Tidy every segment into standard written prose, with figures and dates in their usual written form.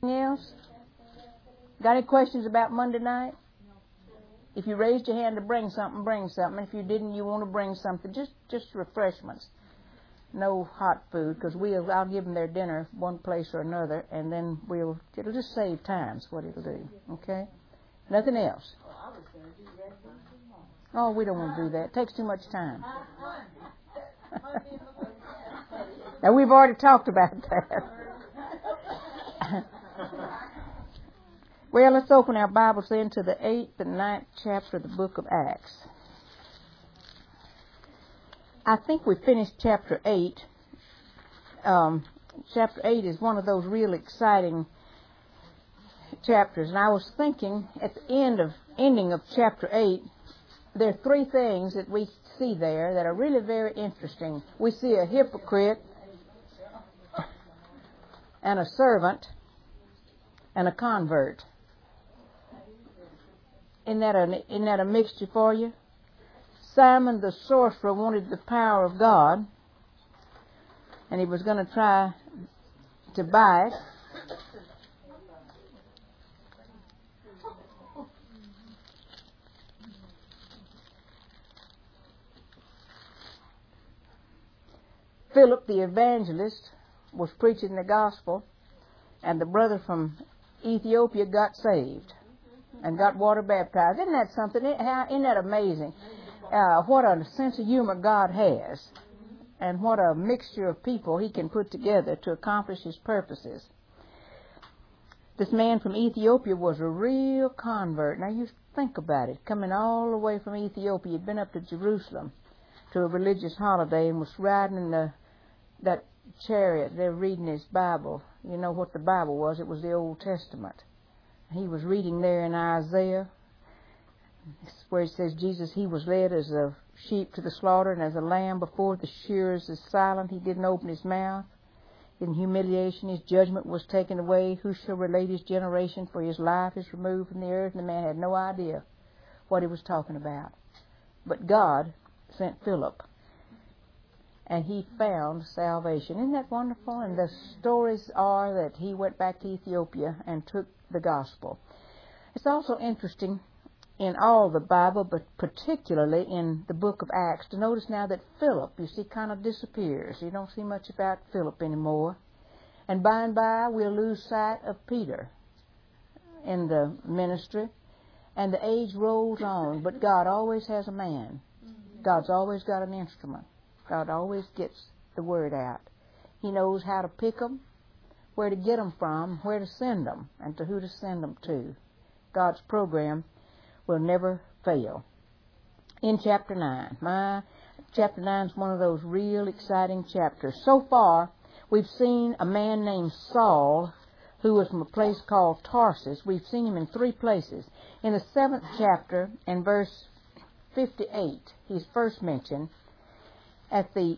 Anything else? Got any questions about Monday night? If you raised your hand to bring something, bring something. If you didn't, you want to bring something, just refreshments. No hot food, because I'll give them their dinner one place or another, and then it'll just save time, is what it'll do. Okay? Nothing else. Oh, we don't want to do that. It takes too much time. Now, we've already talked about that. Well, let's open our Bibles then to the 8th and 9th chapter of the book of Acts. I think we finished chapter 8. Chapter 8 is one of those real exciting chapters. And I was thinking at the ending of chapter 8, there are three things that we see there that are really very interesting. We see a hypocrite and a servant and a convert. Isn't that a mixture for you? Simon the sorcerer wanted the power of God, and he was going to try to buy it. Philip the evangelist was preaching the gospel, and the brother from Ethiopia got saved and got water baptized. Isn't that something? Isn't that amazing? What a sense of humor God has, and what a mixture of people He can put together to accomplish His purposes. This man from Ethiopia was a real convert. Now you think about it, coming all the way from Ethiopia. He'd been up to Jerusalem to a religious holiday and was riding in that chariot. They're reading his Bible. You know what the Bible was? It was the Old Testament. He was reading there in Isaiah, where it says Jesus, He was led as a sheep to the slaughter, and as a lamb before the shearers is silent, He didn't open His mouth. In humiliation His judgment was taken away. Who shall relate His generation? For His life is removed from the earth. And the man had no idea what he was talking about. But God sent Philip, and he found salvation. Isn't that wonderful? And the stories are that he went back to Ethiopia and took the gospel. It's also interesting in all the Bible, but particularly in the book of Acts, to notice now that Philip, you see, kind of disappears. You don't see much about Philip anymore. And by and by, we'll lose sight of Peter in the ministry. And the age rolls on, but God always has a man. God's always got an instrument. God always gets the word out. He knows how to pick them, where to get them from, where to send them, and to who to send them to. God's program will never fail. In chapter 9, chapter 9 is one of those real exciting chapters. So far, we've seen a man named Saul, who was from a place called Tarsus. We've seen him in three places. In the 7th chapter, in verse 58, he's first mentioned at the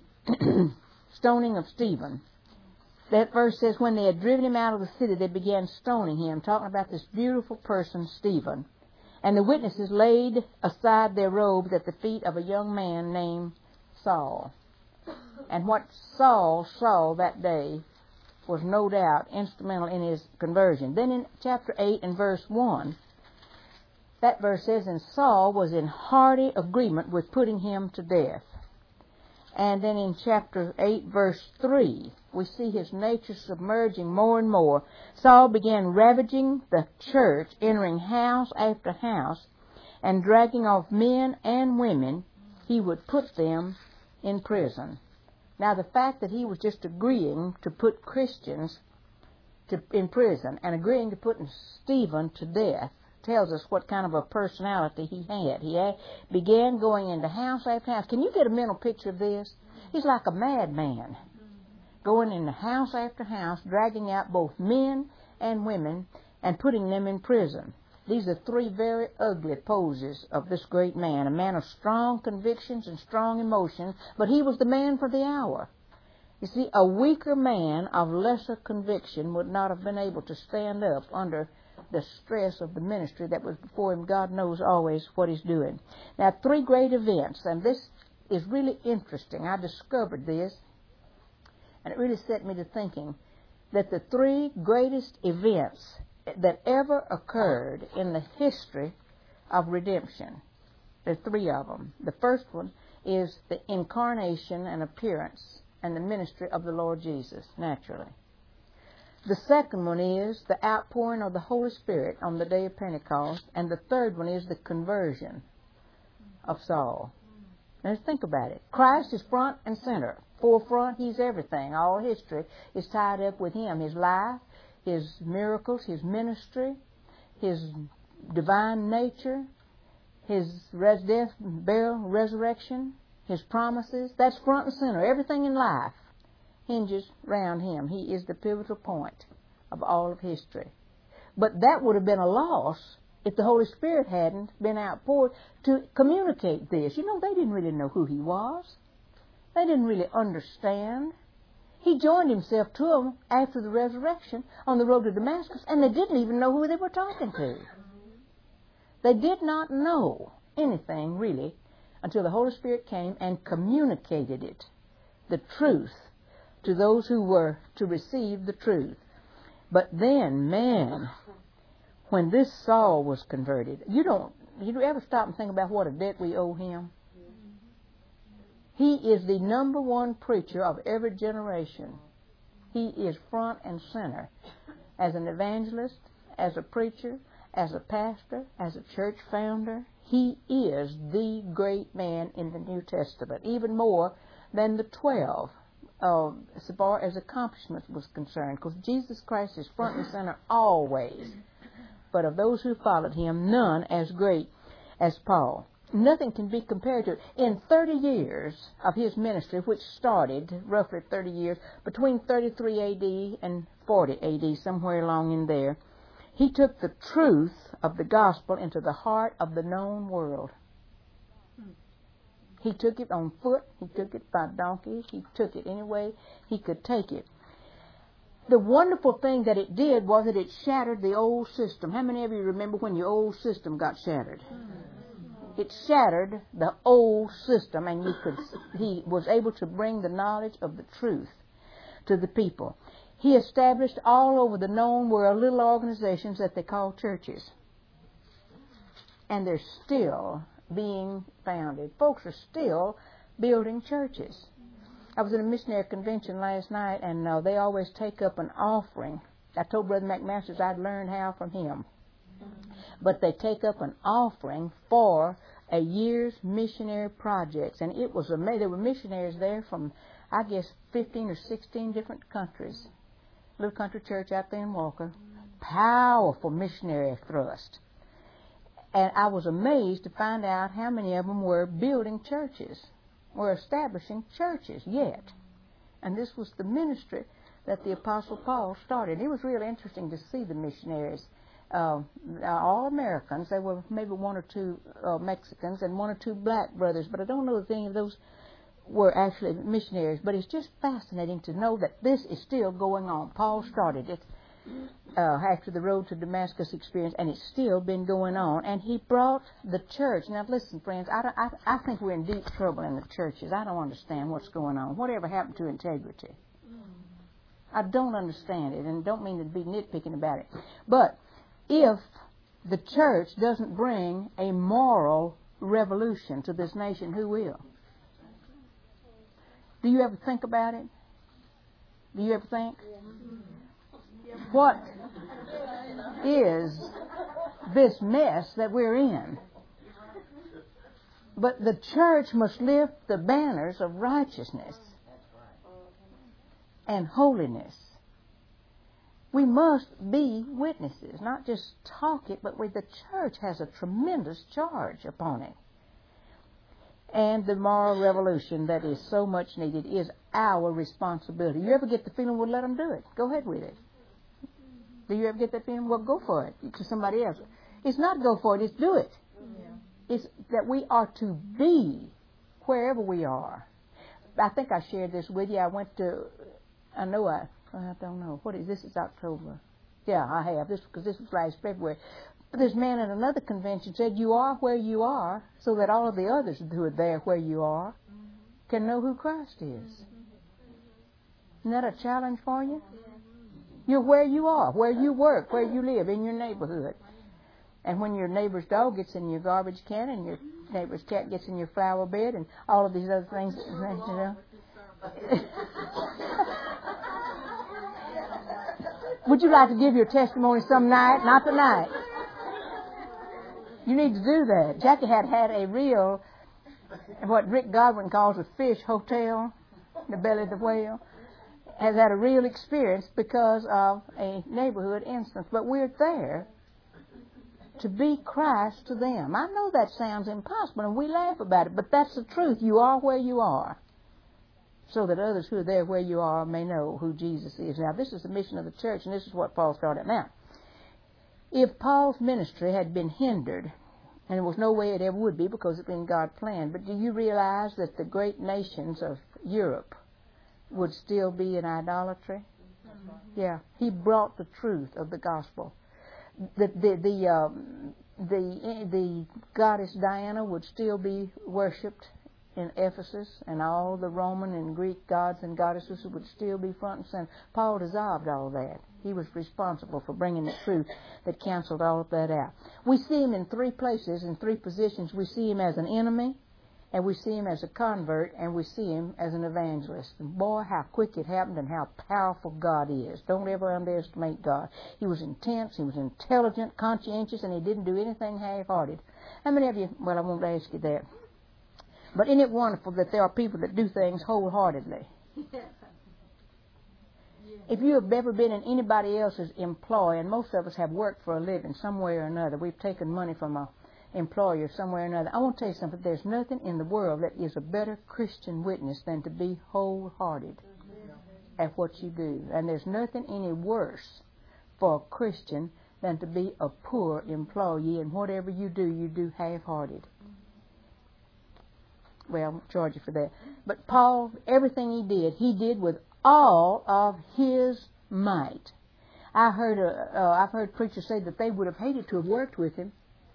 stoning of Stephen. That verse says, when they had driven him out of the city, they began stoning him, talking about this beautiful person, Stephen. And the witnesses laid aside their robes at the feet of a young man named Saul. And what Saul saw that day was no doubt instrumental in his conversion. Then in chapter 8 and verse 1, that verse says, and Saul was in hearty agreement with putting him to death. And then in chapter 8, verse 3, we see his nature submerging more and more. Saul began ravaging the church, entering house after house, and dragging off men and women. He would put them in prison. Now, the fact that he was just agreeing to put Christians in prison and agreeing to putting Stephen to death tells us what kind of a personality he had. He began going into house after house. Can you get a mental picture of this? He's like a madman, going into house after house, dragging out both men and women and putting them in prison. These are three very ugly poses of this great man, a man of strong convictions and strong emotions, but he was the man for the hour. You see, a weaker man of lesser conviction would not have been able to stand up under the stress of the ministry that was before him. God knows always what He's doing. Now, three great events, and this is really interesting. I discovered this, and it really set me to thinking. that the three greatest events that ever occurred in the history of redemption, there are three of them. The first one is the incarnation and appearance and the ministry of the Lord Jesus, naturally. The second one is the outpouring of the Holy Spirit on the day of Pentecost. And the third one is the conversion of Saul. Now let's think about it. Christ is front and center. Forefront, He's everything. All history is tied up with Him. His life, His miracles, His ministry, His divine nature, His death, burial, resurrection, His promises. That's front and center. Everything in life hinges around Him. He is the pivotal point of all of history. But that would have been a loss if the Holy Spirit hadn't been outpoured to communicate this. You know, they didn't really know who He was. They didn't really understand. He joined Himself to them after the resurrection on the road to Damascus, and they didn't even know who they were talking to. They did not know anything, really, until the Holy Spirit came and communicated it, the truth, to those who were to receive the truth. But then, man, when this Saul was converted, you ever stop and think about what a debt we owe him? He is the number one preacher of every generation. He is front and center as an evangelist, as a preacher, as a pastor, as a church founder. He is the great man in the New Testament, even more than the 12. As far as accomplishments was concerned, because Jesus Christ is front and center always. But of those who followed Him, none as great as Paul. Nothing can be compared to it. In 30 years of his ministry, which started roughly 30 years, between 33 A.D. and 40 A.D., somewhere along in there, he took the truth of the gospel into the heart of the known world. He took it on foot. He took it by donkey. He took it any way he could take it. The wonderful thing that it did was that it shattered the old system. How many of you remember when your old system got shattered? It shattered the old system, and he was able to bring the knowledge of the truth to the people. He established all over the known world little organizations that they call churches. And they're still being founded. Folks are still building churches. I was at a missionary convention last night, and they always take up an offering. I told Brother McMasters I'd learned how from him. But they take up an offering for a year's missionary projects. And it was amazing. There were missionaries there from, I guess, 15 or 16 different countries. Little country church out there in Walker. Powerful missionary thrust. And I was amazed to find out how many of them were building churches, were establishing churches yet. And this was the ministry that the Apostle Paul started. It was really interesting to see the missionaries. All Americans. There were maybe one or two Mexicans and one or two black brothers, but I don't know if any of those were actually missionaries. But it's just fascinating to know that this is still going on. Paul started it after the road to Damascus experience, and it's still been going on. And he brought the church. Now listen, friends, I think we're in deep trouble in the churches. I don't understand what's going on. Whatever happened to integrity? I don't understand it, and don't mean to be nitpicking about it. But if the church doesn't bring a moral revolution to this nation, who will? Do you ever think about it? Do you ever think? What is this mess that we're in? But the church must lift the banners of righteousness and holiness. We must be witnesses, not just talk it, but the church has a tremendous charge upon it. And the moral revolution that is so much needed is our responsibility. You ever get the feeling, well, let them do it. Go ahead with it. Do you ever get that feeling? Well, go for it to somebody else. It's not go for it, it's do it. Yeah. It's that we are to be wherever we are. I think I shared this with you. I don't know. What is this? It's October. Yeah, I have. Because this was last February. But this man at another convention said, you are where you are so that all of the others who are there where you are can know who Christ is. Isn't that a challenge for you? You're where you are, where you work, where you live, in your neighborhood. And when your neighbor's dog gets in your garbage can and your neighbor's cat gets in your flower bed and all of these other things, you know. Would you like to give your testimony some night? Not tonight. You need to do that. Jackie had a real, what Rick Godwin calls a fish hotel, the belly of the whale, has had a real experience because of a neighborhood instance. But we're there to be Christ to them. I know that sounds impossible, and we laugh about it, but that's the truth. You are where you are, so that others who are there where you are may know who Jesus is. Now, this is the mission of the church, and this is what Paul started. Now, if Paul's ministry had been hindered, and there was no way it ever would be because it's been God's plan, but do you realize that the great nations of Europe would still be in idolatry? Yeah, he brought the truth of the gospel. The goddess Diana would still be worshipped in Ephesus, and all the Roman and Greek gods and goddesses would still be front and center. Paul dissolved all that. He was responsible for bringing the truth that canceled all of that out. We see him in three places, in three positions. We see him as an enemy, and we see him as a convert, and we see him as an evangelist. And boy, how quick it happened and how powerful God is. Don't ever underestimate God. He was intense, he was intelligent, conscientious, and he didn't do anything half-hearted. How many of you, well, I won't ask you that. But isn't it wonderful that there are people that do things wholeheartedly? If you have ever been in anybody else's employ, and most of us have worked for a living some way or another, we've taken money from an employer some way or another. I want to tell you something. There's nothing in the world that is a better Christian witness than to be wholehearted at what you do. And there's nothing any worse for a Christian than to be a poor employee, and whatever you do half-hearted. Well, I won't charge you for that. But Paul, everything he did with all of his might. I've heard preachers say that they would have hated to have worked with him.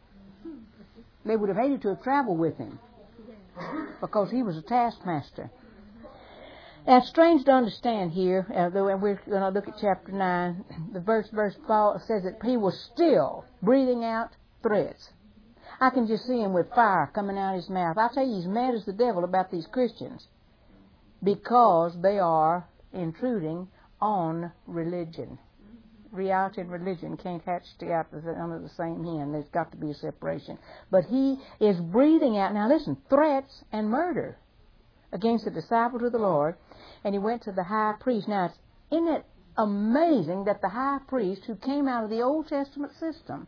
They would have hated to have traveled with him because he was a taskmaster. Now, it's strange to understand here, and we're going to look at chapter 9. The verse Paul says that he was still breathing out threats. I can just see him with fire coming out of his mouth. I tell you, he's mad as the devil about these Christians because they are intruding on religion. Reality and religion can't hatch together under the same hen. There's got to be a separation. But he is breathing out, now listen, threats and murder against the disciples of the Lord. And he went to the high priest. Now, isn't it amazing that the high priest, who came out of the Old Testament system,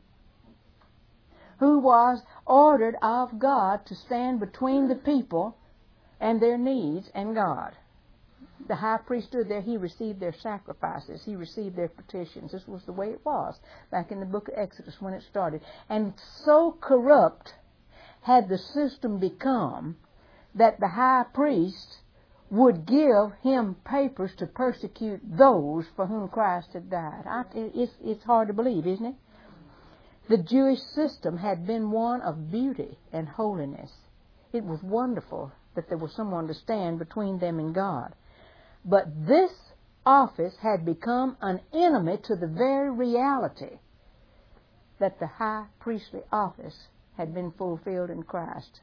who was ordered of God to stand between the people and their needs and God, the high priest stood there, he received their sacrifices, he received their petitions. This was the way it was back in the book of Exodus when it started. And so corrupt had the system become that the high priest would give him papers to persecute those for whom Christ had died. It's hard to believe, isn't it? The Jewish system had been one of beauty and holiness. It was wonderful that there was someone to stand between them and God. But this office had become an enemy to the very reality that the high priestly office had been fulfilled in Christ.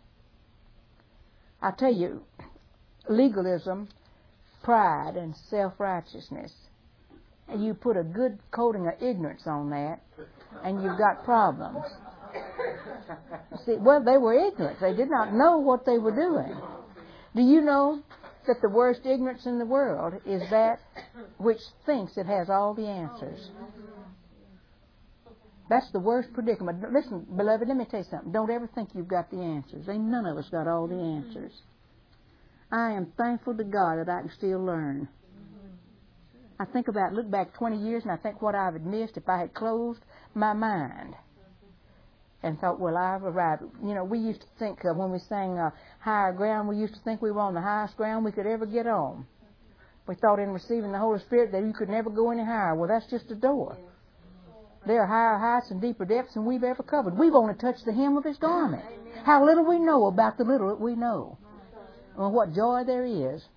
I tell you, legalism, pride, and self-righteousness, and you put a good coating of ignorance on that, and you've got problems. See, well, they were ignorant. They did not know what they were doing. Do you know that the worst ignorance in the world is that which thinks it has all the answers? That's the worst predicament. Listen, beloved, let me tell you something. Don't ever think you've got the answers. Ain't none of us got all the answers. I am thankful to God that I can still learn. I look back 20 years and I think what I would have missed if I had closed my mind and thought, well, I've arrived. You know, we used to think when we sang Higher Ground, we used to think we were on the highest ground we could ever get on. We thought in receiving the Holy Spirit that you could never go any higher. Well, that's just a door. There are higher heights and deeper depths than we've ever covered. We've only touched the hem of His garment. How little we know about the little that we know. Well, what joy there is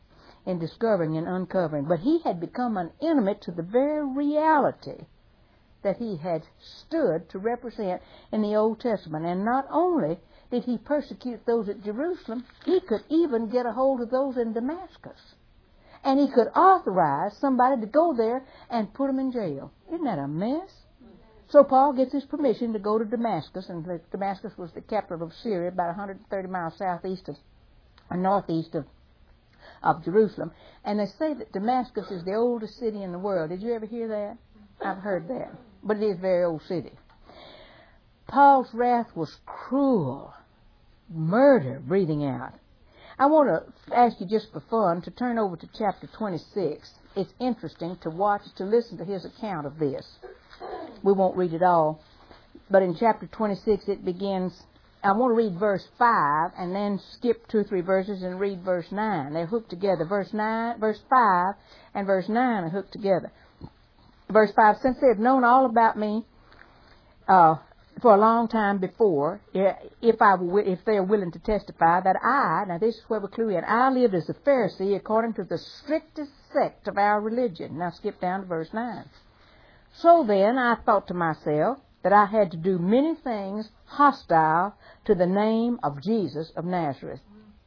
in discovering and uncovering. But he had become an enemy to the very reality that he had stood to represent in the Old Testament. And not only did he persecute those at Jerusalem, he could even get a hold of those in Damascus. And he could authorize somebody to go there and put them in jail. Isn't that a mess? So Paul gets his permission to go to Damascus, and Damascus was the capital of Syria, about 130 miles northeast of Jerusalem. And they say that Damascus is the oldest city in the world. Did you ever hear that? I've heard that. But it is a very old city. Paul's wrath was cruel. Murder breathing out. I want to ask you just for fun to turn over to chapter 26. It's interesting to listen to his account of this. We won't read it all. But in chapter 26 it begins, I want to read verse 5 and then skip 2 or 3 verses and read verse 9. They're hooked together. Verse 5 and verse 9 are hooked together. Verse 5, since they have known all about me for a long time before, if they are willing to testify that now this is where we clue in, I lived as a Pharisee according to the strictest sect of our religion. Now skip down to verse 9. So then I thought to myself that I had to do many things hostile to the name of Jesus of Nazareth.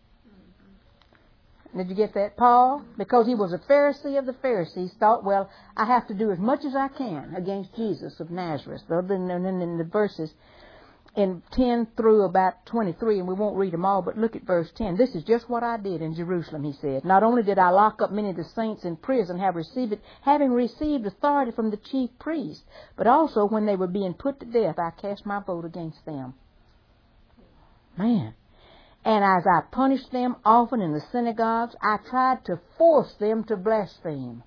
Did you get that? Paul, because he was a Pharisee of the Pharisees, thought, well, I have to do as much as I can against Jesus of Nazareth. And then in the verses in 10 through about 23, and we won't read them all, but look at verse 10. This is just what I did in Jerusalem, he said. Not only did I lock up many of the saints in prison, having received authority from the chief priests, but also when they were being put to death, I cast my vote against them. Man. And as I punished them often in the synagogues, I tried to force them to blaspheme.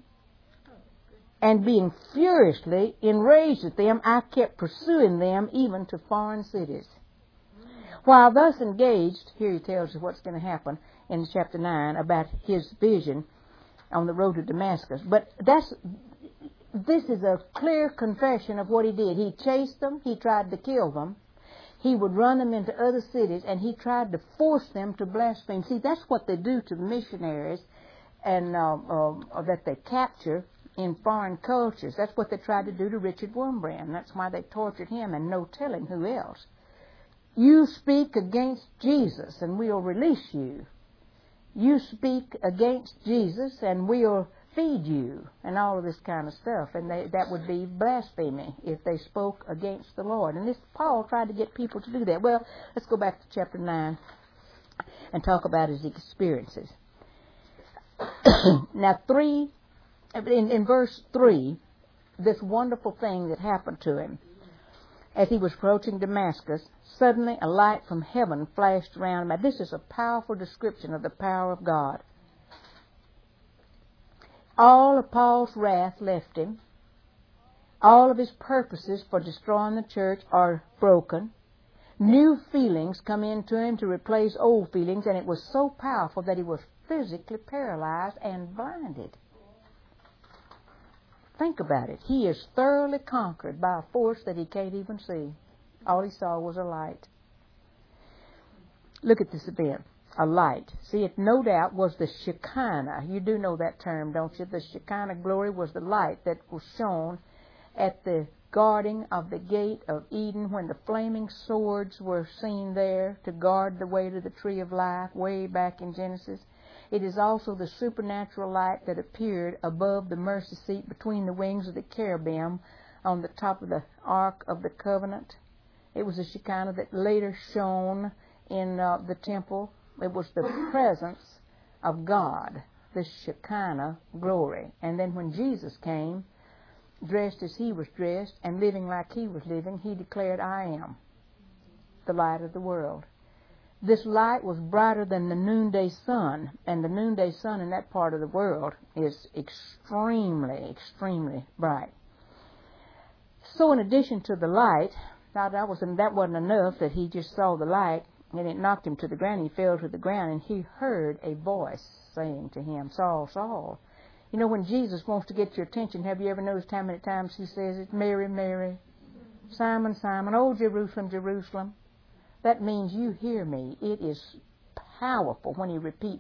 And being furiously enraged at them, I kept pursuing them even to foreign cities. While thus engaged, here he tells us what's going to happen in chapter 9 about his vision on the road to Damascus. But this is a clear confession of what he did. He chased them. He tried to kill them. He would run them into other cities, and he tried to force them to blaspheme. See, that's what they do to the missionaries and that they capture in foreign cultures. That's what they tried to do to Richard Wurmbrand. That's why they tortured him and no telling who else. You speak against Jesus, and we'll release you. You speak against Jesus, and we'll feed you, and all of this kind of stuff. And that would be blasphemy if they spoke against the Lord. And Paul tried to get people to do that. Well, let's go back to chapter 9 and talk about his experiences. Now, in verse 3, this wonderful thing that happened to him. As he was approaching Damascus, suddenly a light from heaven flashed around him. Now, this is a powerful description of the power of God. All of Paul's wrath left him. All of his purposes for destroying the church are broken. New feelings come into him to replace old feelings, and it was so powerful that he was physically paralyzed and blinded. Think about it. He is thoroughly conquered by a force that he can't even see. All he saw was a light. Look at this event. A light. See, it no doubt was the Shekinah. You do know that term, don't you? The Shekinah glory was the light that was shown at the guarding of the gate of Eden when the flaming swords were seen there to guard the way to the tree of life way back in Genesis. It is also the supernatural light that appeared above the mercy seat between the wings of the cherubim on the top of the Ark of the Covenant. It was the Shekinah that later shone in the temple. It was the presence of God, the Shekinah glory. And then when Jesus came, dressed as he was dressed and living like he was living, he declared, I am the light of the world. This light was brighter than the noonday sun, and the noonday sun in that part of the world is extremely, extremely bright. So in addition to the light, that wasn't enough that he just saw the light, and it knocked him to the ground. He fell to the ground, and he heard a voice saying to him, Saul, Saul. You know, when Jesus wants to get your attention, have you ever noticed how many times he says it? Mary, Mary, Simon, Simon, oh, Jerusalem, Jerusalem. That means you hear me. It is powerful when he repeats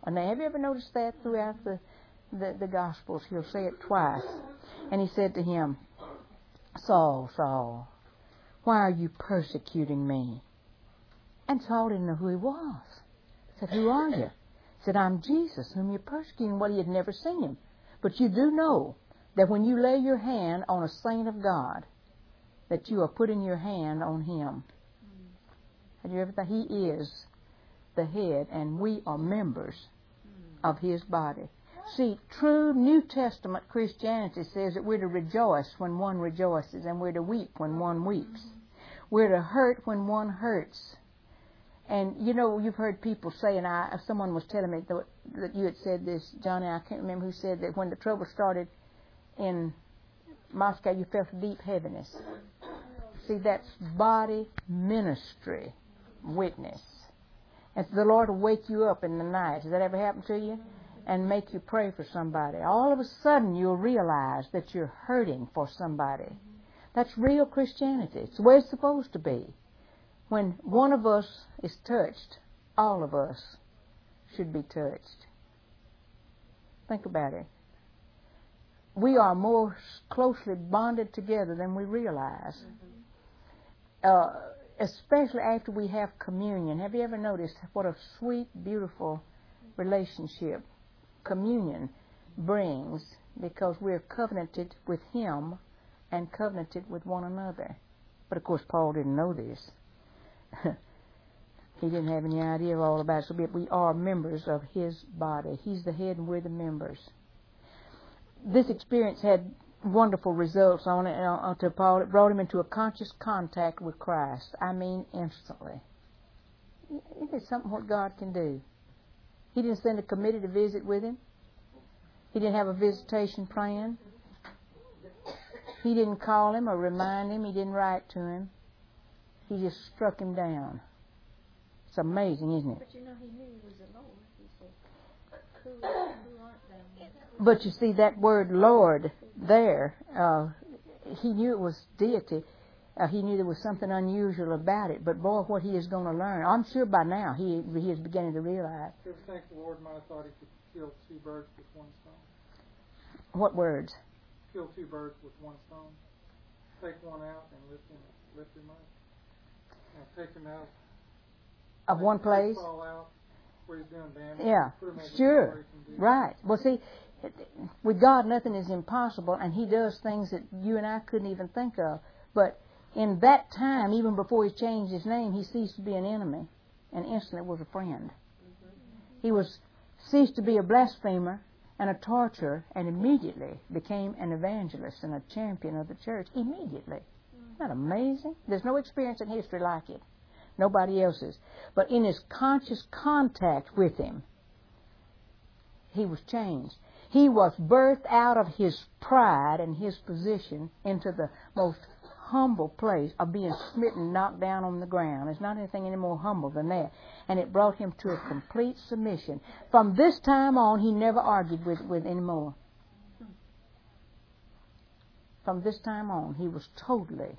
Now, have you ever noticed that throughout the Gospels? He'll say it twice. And he said to him, Saul, Saul, why are you persecuting me? And Saul didn't know who he was. He said, who are you? He said, I'm Jesus, whom you're persecuting. Well, he had never seen him. But you do know that when you lay your hand on a saint of God, that you are putting your hand on him. Have you ever thought? He is the head, and we are members of his body. See, true New Testament Christianity says that we're to rejoice when one rejoices, and we're to weep when one weeps. We're to hurt when one hurts. And, you know, you've heard people say, and someone was telling me that you had said this, Johnny, I can't remember who said that when the trouble started in Moscow, you felt a deep heaviness. See, that's body ministry witness. And the Lord will wake you up in the night. Has that ever happened to you? And make you pray for somebody. All of a sudden, you'll realize that you're hurting for somebody. That's real Christianity. It's the way it's supposed to be. When one of us is touched, all of us should be touched. Think about it. We are more closely bonded together than we realize. Especially after we have communion. Have you ever noticed what a sweet, beautiful relationship communion brings, because we're covenanted with him and covenanted with one another? But of course Paul didn't know this. He didn't have any idea all about it. So we are members of his body. He's the head and we're the members. This experience had wonderful results on it to Paul. It brought him into a conscious contact with Christ. I mean, instantly. Isn't it something what God can do? He didn't send a committee to visit with him. He didn't have a visitation plan. He didn't call him or remind him. He didn't write to him. He just struck him down. It's amazing, isn't it? But you know, he knew he was the Lord. He said, who art thou? But you see, that word Lord there, he knew it was deity. He knew there was something unusual about it. But boy, what he is going to learn. I'm sure by now he is beginning to realize. Do you think the Lord might have thought he could kill two birds with one stone? What words? Kill two birds with one stone. Take one out and lift him up. Now take him out of one place. Fall out where he's doing damage. Yeah, sure. Right. Well, see, with God, nothing is impossible, and he does things that you and I couldn't even think of. But in that time, even before he changed his name, he ceased to be an enemy and instantly was a friend. He ceased to be a blasphemer and a torturer, and immediately became an evangelist and a champion of the church. Immediately. Isn't that amazing? There's no experience in history like it. Nobody else's. But in his conscious contact with him, he was changed. He was birthed out of his pride and his position into the most humble place of being smitten, knocked down on the ground. There's not anything any more humble than that. And it brought him to a complete submission. From this time on, he never argued with anymore. From this time on, he was totally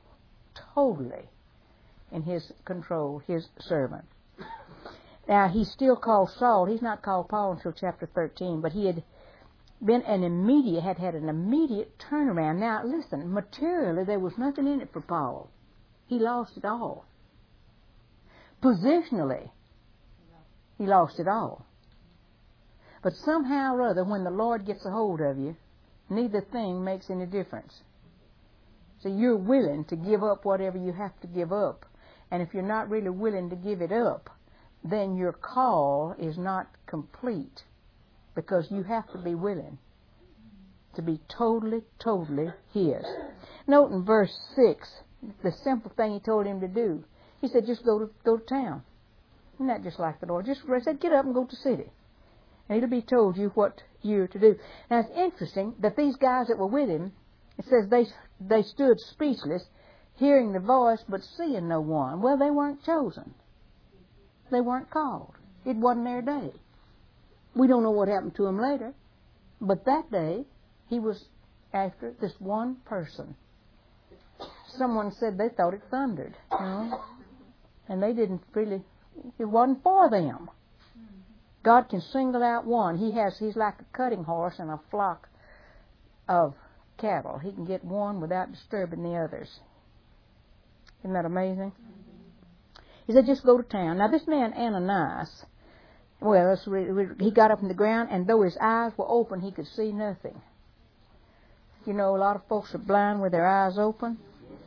in his control, his servant. Now, he's still called Saul. He's not called Paul until chapter 13, but he had had an immediate turnaround. Now, listen, materially, there was nothing in it for Paul. He lost it all. Positionally, he lost it all. But somehow or other, when the Lord gets a hold of you, neither thing makes any difference. So you're willing to give up whatever you have to give up. And if you're not really willing to give it up, then your call is not complete, because you have to be willing to be totally his. Note in verse 6, the simple thing he told him to do. He said, just go to town. Isn't that just like the Lord? He said, get up and go to the city. And it'll be told you what you're to do. Now, it's interesting that these guys that were with him, it says they stood speechless, hearing the voice but seeing no one. Well, they weren't chosen. They weren't called. It wasn't their day. We don't know what happened to him later, but that day he was after this one person. Someone said they thought it thundered, and they didn't really. It wasn't for them. God can single out one. He's like a cutting horse in a flock of cattle. He can get one without disturbing the others. Isn't that amazing? He said, just go to town. Now, this man Ananias, well, he got up from the ground, and though his eyes were open, he could see nothing. You know, a lot of folks are blind with their eyes open.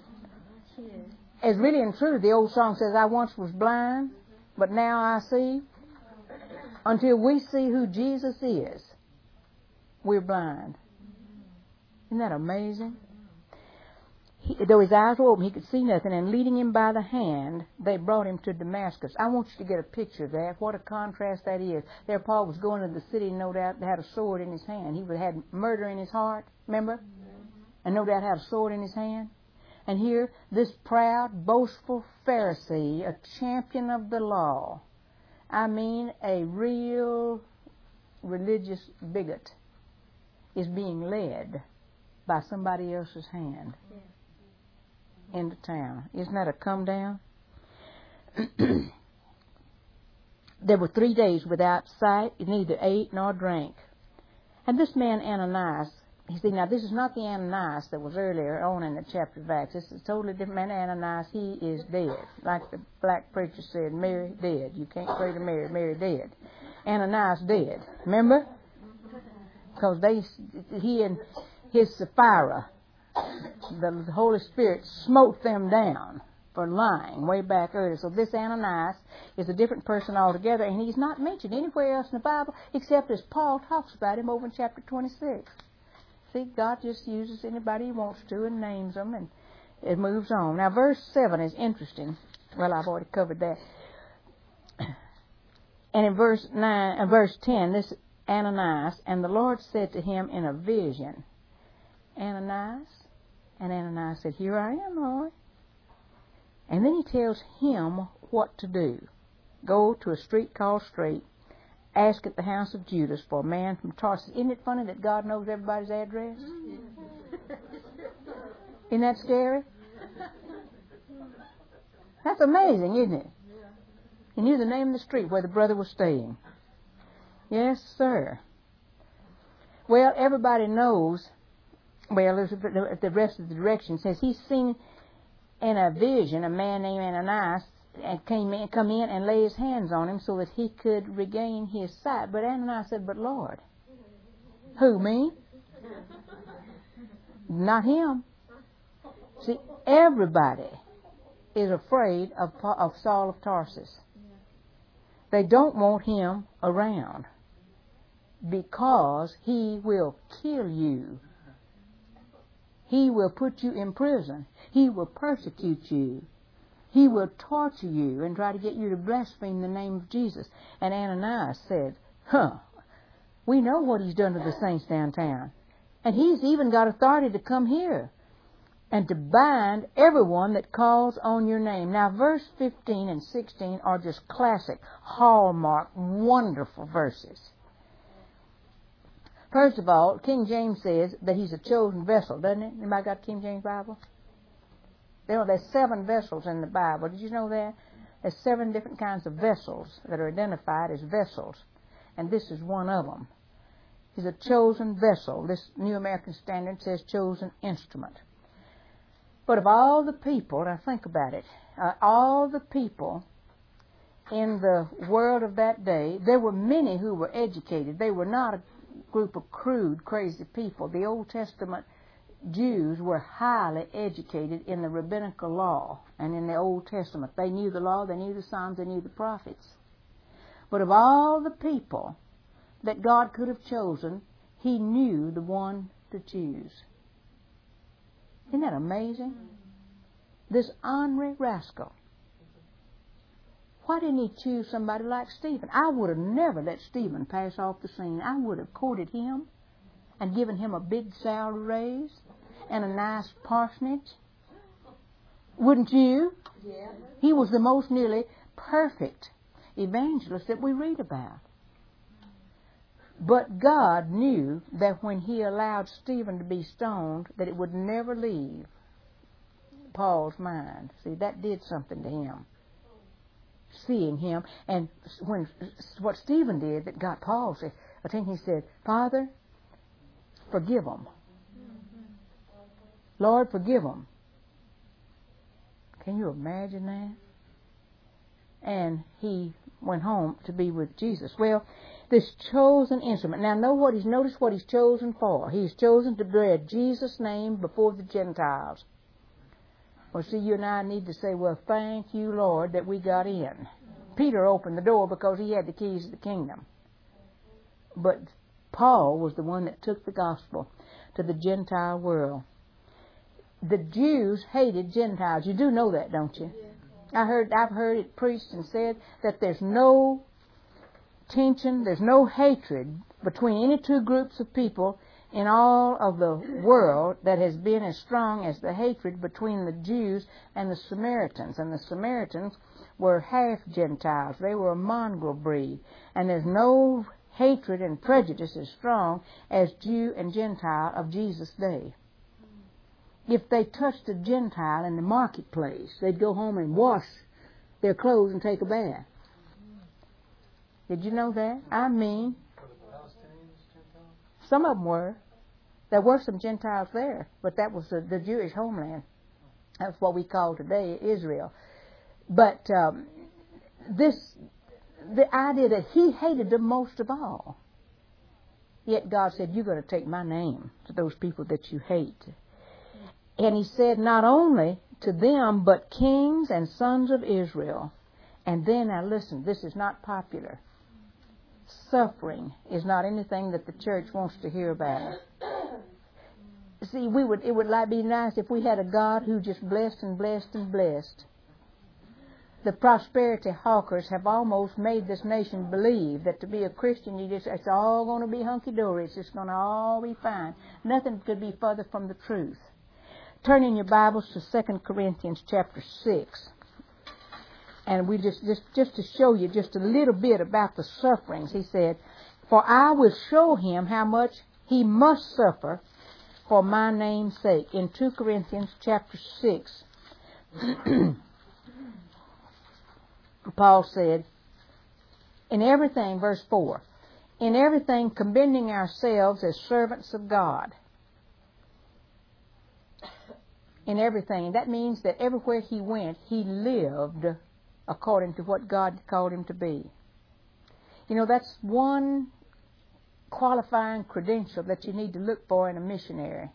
It's really and truly, the old song says, I once was blind, but now I see. Until we see who Jesus is, we're blind. Isn't that amazing? Though his eyes were open, he could see nothing, and leading him by the hand, they brought him to Damascus. I want you to get a picture of that. What a contrast that is. There Paul was going to the city, no doubt, had a sword in his hand. He had murder in his heart, remember? And no doubt had a sword in his hand. And here, this proud, boastful Pharisee, a champion of the law, I mean a real religious bigot, is being led by somebody else's hand into town. Isn't that a come down? There were 3 days without sight, neither ate nor drank. And this man Ananias, you see, now this is not the Ananias that was earlier on in the chapter of Acts. This is a totally different man. Ananias, he is dead. Like the black preacher said, Mary dead. You can't pray to Mary, Mary dead. Ananias dead. Remember? Because he and his Sapphira, the Holy Spirit smote them down for lying way back earlier. So this Ananias is a different person altogether, and he's not mentioned anywhere else in the Bible except as Paul talks about him over in chapter 26. See, God just uses anybody He wants to and names them, and it moves on. Now, verse 7 is interesting. Well, I've already covered that. And in verse 10, this Ananias, and the Lord said to him in a vision, Ananias? And Ananias said, Here I am, Lord. And then he tells him what to do. Go to a street called Straight, ask at the house of Judas for a man from Tarsus. Isn't it funny that God knows everybody's address? Isn't that scary? That's amazing, isn't it? He knew the name of the street where the brother was staying. Yes, sir. Well, everybody knows. Well, the rest of the direction says he's seen in a vision a man named Ananias and come in and lay his hands on him so that he could regain his sight. But Ananias said, But Lord. Who, me? Not him. See, everybody is afraid of Saul of Tarsus. They don't want him around because he will kill you. He will put you in prison. He will persecute you. He will torture you and try to get you to blaspheme the name of Jesus. And Ananias said, we know what he's done to the saints downtown. And he's even got authority to come here and to bind everyone that calls on your name. Now, verse 15 and 16 are just classic, hallmark, wonderful verses. First of all, King James says that he's a chosen vessel, doesn't it? Anybody got King James Bible? There's 7 vessels in the Bible. Did you know that? There's 7 different kinds of vessels that are identified as vessels. And this is one of them. He's a chosen vessel. This New American Standard says chosen instrument. But of all the people, now think about it, all the people in the world of that day, there were many who were educated. They were not a group of crude, crazy people. The Old Testament Jews were highly educated in the rabbinical law and in the Old Testament. They knew the law, they knew the Psalms, they knew the prophets. But of all the people that God could have chosen, He knew the one to choose. Isn't that amazing? This ornery rascal. Why didn't He choose somebody like Stephen? I would have never let Stephen pass off the scene. I would have courted him and given him a big salary raise and a nice parsonage. Wouldn't you? Yeah. He was the most nearly perfect evangelist that we read about. But God knew that when He allowed Stephen to be stoned, that it would never leave Paul's mind. See, that did something to him. seeing him. And when what Stephen did that got Paul's attention, he said, Father, forgive them. Lord, forgive them. Can you imagine that? And he went home to be with Jesus. Well, this chosen instrument. Now, notice what he's chosen for. He's chosen to bear Jesus' name before the Gentiles. Well, see, you and I need to say, well, thank you, Lord, that we got in. Peter opened the door because he had the keys to the kingdom. But Paul was the one that took the gospel to the Gentile world. The Jews hated Gentiles. You do know that, don't you? I've heard it preached and said that there's no tension, there's no hatred between any two groups of people in all of the world that has been as strong as the hatred between the Jews and the Samaritans. And the Samaritans were half Gentiles. They were a mongrel breed. And there's no hatred and prejudice as strong as Jew and Gentile of Jesus' day. If they touched a Gentile in the marketplace, they'd go home and wash their clothes and take a bath. Did you know that? I mean, some of them were. There were some Gentiles there, but that was the Jewish homeland. That's what we call today Israel. But the idea that he hated them most of all. Yet God said, you're going to take my name to those people that you hate. And he said not only to them, but kings and sons of Israel. And then, now listen, this is not popular. Suffering is not anything that the church wants to hear about. See, it would be nice if we had a God who just blessed and blessed and blessed. The prosperity hawkers have almost made this nation believe that to be a Christian, it's all going to be hunky-dory. It's just going to all be fine. Nothing could be further from the truth. Turn in your Bibles to 2 Corinthians chapter 6. And we just to show you just a little bit about the sufferings, he said, for I will show him how much he must suffer for my name's sake. In 2 Corinthians chapter 6, Paul said, in everything, verse 4, in everything commending ourselves as servants of God. In everything. That means that everywhere he went, he lived according to what God called him to be. You know, that's one qualifying credential that you need to look for in a missionary.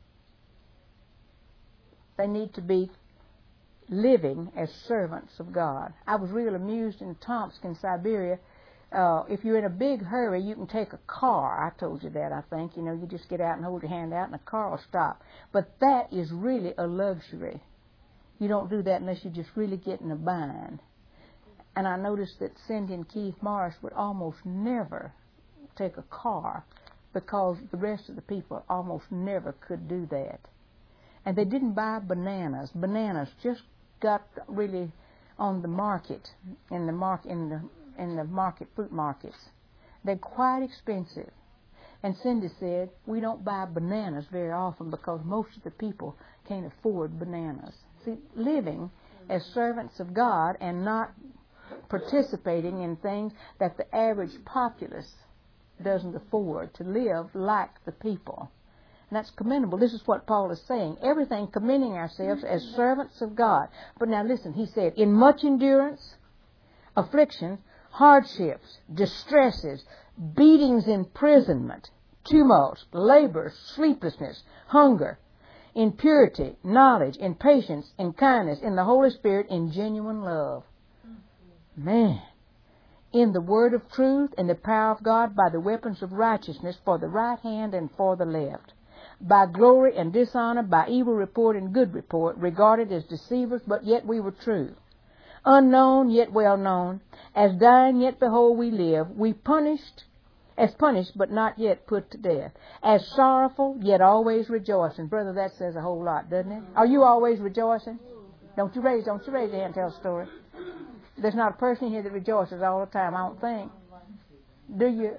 They need to be living as servants of God. I was real amused in Tomsk in Siberia. If you're in a big hurry, you can take a car. I told you that, I think. You know, you just get out and hold your hand out and a car will stop. But that is really a luxury. You don't do that unless you just really get in a bind. And I noticed that Cindy and Keith Morris would almost never take a car because the rest of the people almost never could do that. And they didn't buy bananas. Bananas just got really on the market, in the market, fruit markets. They're quite expensive. And Cindy said, we don't buy bananas very often because most of the people can't afford bananas. See, living as servants of God and not participating in things that the average populace doesn't afford, to live like the people. And that's commendable. This is what Paul is saying. Everything commending ourselves as servants of God. But now listen, he said, in much endurance, affliction, hardships, distresses, beatings, imprisonment, tumults, labor, sleeplessness, hunger, in purity, knowledge, in patience, in kindness, in the Holy Spirit, in genuine love. Man, in the word of truth, in the power of God, by the weapons of righteousness, for the right hand and for the left, by glory and dishonor, by evil report and good report, regarded as deceivers, but yet we were true. Unknown, yet well known, as dying, yet behold we live, we punished, but not yet put to death, as sorrowful, yet always rejoicing. Brother, that says a whole lot, doesn't it? Are you always rejoicing? Don't you raise your hand and tell a story. There's not a person here that rejoices all the time, I don't think. Do you?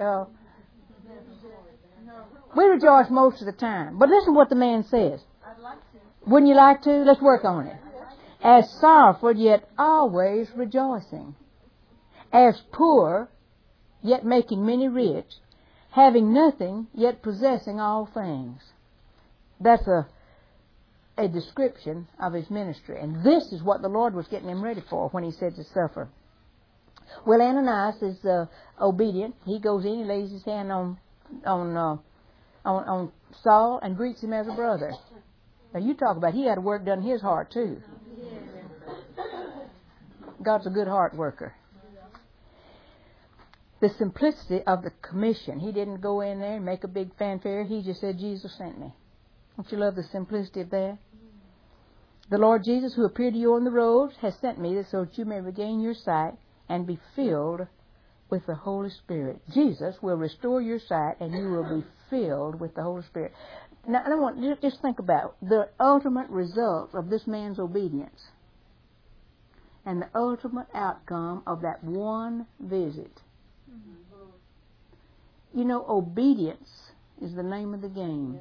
We rejoice most of the time. But listen what the man says. Wouldn't you like to? Let's work on it. As sorrowful, yet always rejoicing. As poor, yet making many rich, having nothing, yet possessing all things. That's a description of his ministry. And this is what the Lord was getting him ready for when he said to suffer. Well, Ananias is obedient. He goes in, he lays his hand on Saul and greets him as a brother. Now you talk about he had work done in his heart too. God's a good heart worker. The simplicity of the commission. He didn't go in there and make a big fanfare. He just said, Jesus sent me. Don't you love the simplicity of that? The Lord Jesus, who appeared to you on the road, has sent me so that you may regain your sight and be filled with the Holy Spirit. Jesus will restore your sight and you will be filled with the Holy Spirit. Now, I want you to just think about the ultimate result of this man's obedience and the ultimate outcome of that one visit. You know, obedience is the name of the game.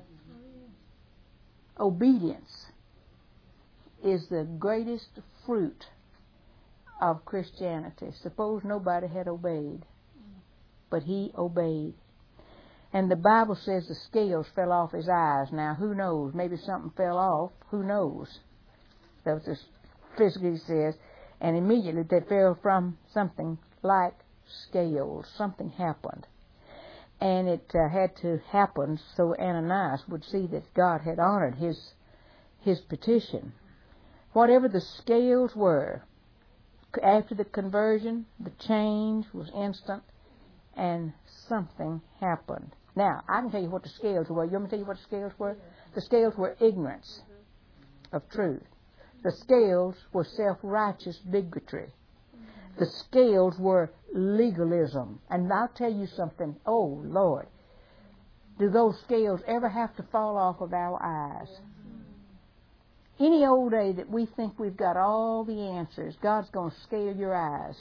Obedience is the greatest fruit of Christianity. Suppose nobody had obeyed, but he obeyed. And the Bible says the scales fell off his eyes. Now, who knows? Maybe something fell off. Who knows? That's what physically says. And immediately they fell from something like scales. Something happened. And it had to happen so Ananias would see that God had honored his petition. Whatever the scales were, after the conversion, the change was instant, and something happened. Now, I can tell you what the scales were. You want me to tell you what the scales were? The scales were ignorance of truth. The scales were self-righteous bigotry. The scales were legalism. And I'll tell you something. Oh, Lord, do those scales ever have to fall off of our eyes? Any old day that we think we've got all the answers, God's going to scale your eyes.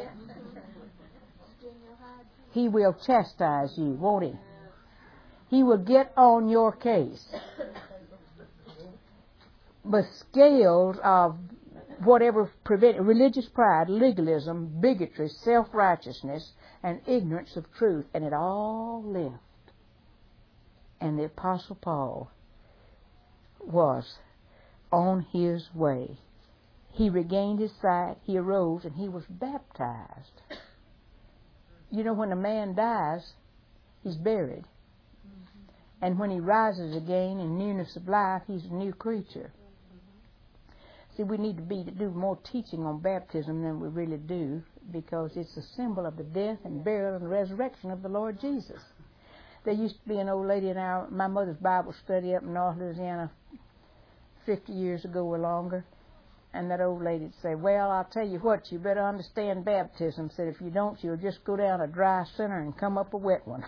He will chastise you, won't he? He will get on your case. But scales of whatever prevent religious pride, legalism, bigotry, self-righteousness, and ignorance of truth, and it all left. And the Apostle Paul was on his way. He regained his sight, he arose, and he was baptized. You know, when a man dies, he's buried. And when he rises again in newness of life, he's a new creature. See, we need to do more teaching on baptism than we really do, because it's a symbol of the death and burial and resurrection of the Lord Jesus. There used to be an old lady in my mother's Bible study up in North Louisiana 50 years ago or longer, and that old lady would say, well, I'll tell you what, you better understand baptism. Said, if you don't, you'll just go down a dry center and come up a wet one.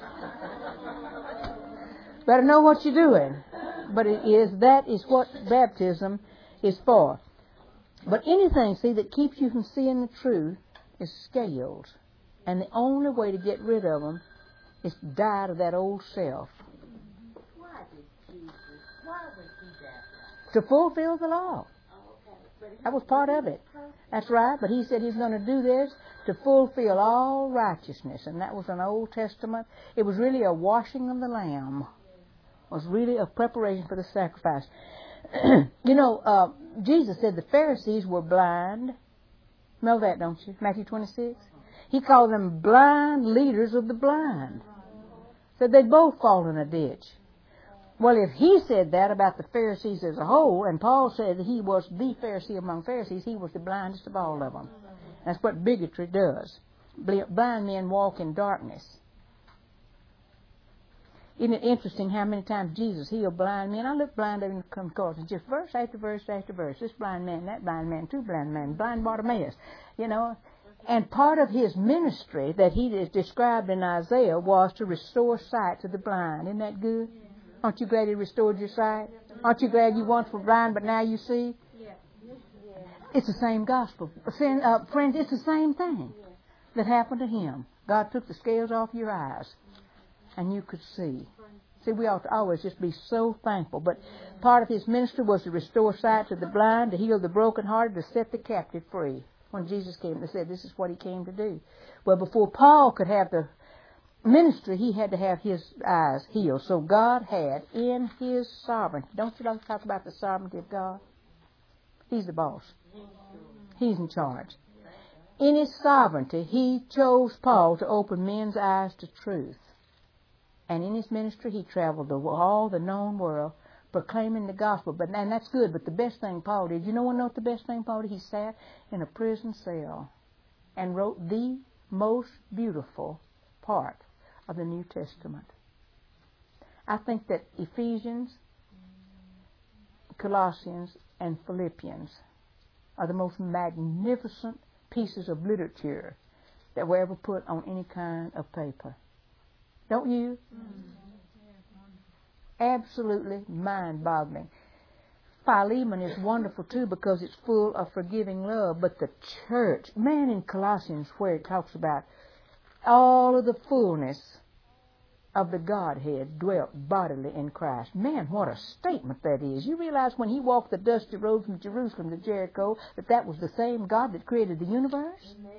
Better know what you're doing. But that is what baptism is for. But anything, see, that keeps you from seeing the truth is scales. And the only way to get rid of them is to die to that old self. Why was he baptized? To fulfill the law. That was part of it. That's right. But he said he's going to do this to fulfill all righteousness. And that was an Old Testament. It was really a washing of the lamb. It was really a preparation for the sacrifice. You know, Jesus said the Pharisees were blind. Know that, don't you? Matthew 26. He called them blind leaders of the blind. Said they'd both fall in a ditch. Well, if he said that about the Pharisees as a whole, and Paul said that he was the Pharisee among Pharisees, he was the blindest of all of them. That's what bigotry does. Blind men walk in darkness. Isn't it interesting how many times Jesus healed blind men? I look blind in the course, and just verse after verse after verse. This blind man, that blind man, two blind men, blind Bartimaeus, you know. And part of his ministry that he is described in Isaiah was to restore sight to the blind. Isn't that good? Aren't you glad he restored your sight? Aren't you glad you once were blind, but now you see? It's the same gospel. Friends, it's the same thing that happened to him. God took the scales off your eyes, and you could see. See, we ought to always just be so thankful. But part of his ministry was to restore sight to the blind, to heal the brokenhearted, to set the captive free. when Jesus came. They said this is what he came to do. Well, before Paul could have the ministry, he had to have his eyes healed. So God had, in his sovereignty, don't you like to talk about the sovereignty of God? He's the boss. He's in charge. In his sovereignty, he chose Paul to open men's eyes to truth. And in his ministry, he traveled all the known world proclaiming the gospel. And that's good, but the best thing Paul did, you know what the best thing Paul did? He sat in a prison cell and wrote the most beautiful part of the New Testament. I think that Ephesians, Colossians, and Philippians are the most magnificent pieces of literature that were ever put on any kind of paper. Don't you? Absolutely mind-boggling. Philemon is wonderful too because it's full of forgiving love. But the church, man, in Colossians where it talks about all of the fullness of the Godhead dwelt bodily in Christ. Man, what a statement that is. You realize when he walked the dusty road from Jerusalem to Jericho that was the same God that created the universe? Amen.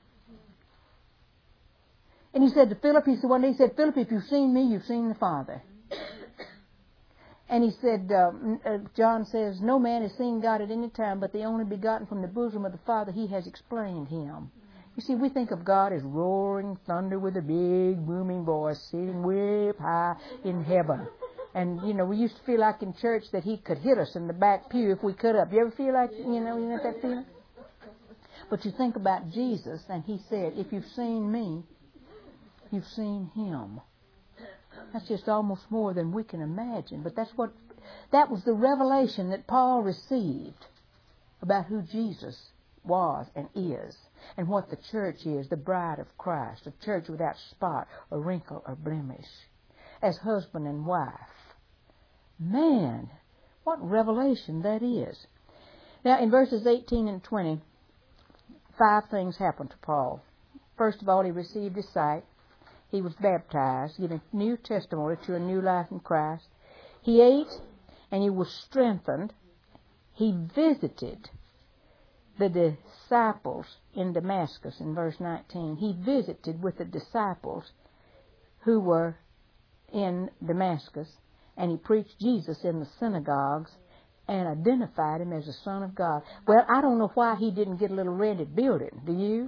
And he said to Philip, one day he said, Philip, if you've seen me, you've seen the Father. And he said, John says, no man has seen God at any time, but the only begotten from the bosom of the Father, he has explained him. You see, we think of God as roaring thunder with a big booming voice sitting way up high in heaven. And, we used to feel like in church that he could hit us in the back pew if we cut up. You ever feel like, you know that feeling? But you think about Jesus, and he said, if you've seen me, you've seen him. That's just almost more than we can imagine. But that was the revelation that Paul received about who Jesus was and is, and what the church is, the bride of Christ, a church without spot or wrinkle or blemish, as husband and wife. Man, what revelation that is. Now, in verses 18 and 20, 5 things happened to Paul. First of all, he received his sight. He was baptized, giving new testimony to a new life in Christ. He ate, and he was strengthened. He visited the disciples in Damascus, in verse 19. He visited with the disciples who were in Damascus, and he preached Jesus in the synagogues and identified him as the Son of God. Well, I don't know why he didn't get a little rented building. Do you?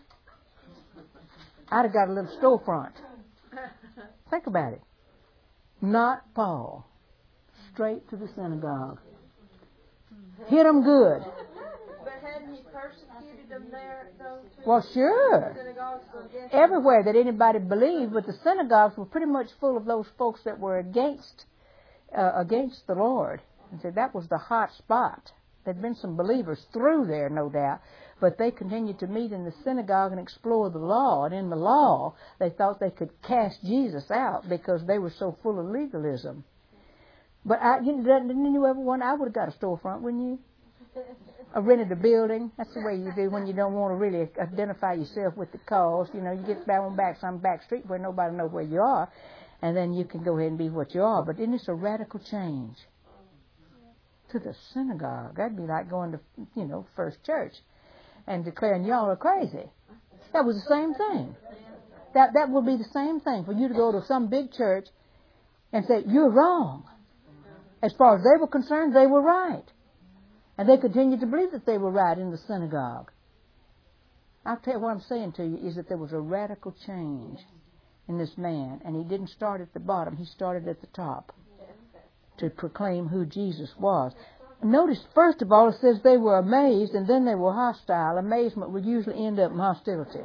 I'd have got a little storefront. Think about it. Not Paul. Straight to the synagogue. Hit them good. But hadn't he persecuted them there, though? Well, sure. Everywhere that anybody believed, but the synagogues were pretty much full of those folks that were against the Lord. And so that was the hot spot. There'd been some believers through there, no doubt, but they continued to meet in the synagogue and explore the law. And in the law, they thought they could cast Jesus out because they were so full of legalism. But didn't you ever wonder, I would have got a storefront, wouldn't you? Or rented a building. That's the way you do when you don't want to really identify yourself with the cause. You get down back some back street where nobody knows where you are, and then you can go ahead and be what you are. But isn't this a radical change? To the synagogue. That'd be like going to, First Church and declaring y'all are crazy. That was the same thing. That would be the same thing for you to go to some big church and say, you're wrong. As far as they were concerned, they were right. And they continued to believe that they were right in the synagogue. I'll tell you what I'm saying to you is that there was a radical change in this man. And he didn't start at the bottom. He started at the top to proclaim who Jesus was. Notice, first of all, it says they were amazed and then they were hostile. Amazement would usually end up in hostility.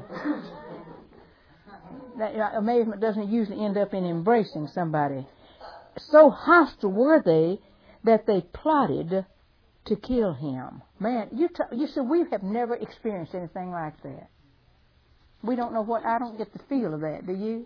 Amazement doesn't usually end up in embracing somebody. So hostile were they that they plotted to kill him. Man, you see, we have never experienced anything like that. We don't know I don't get the feel of that, do you?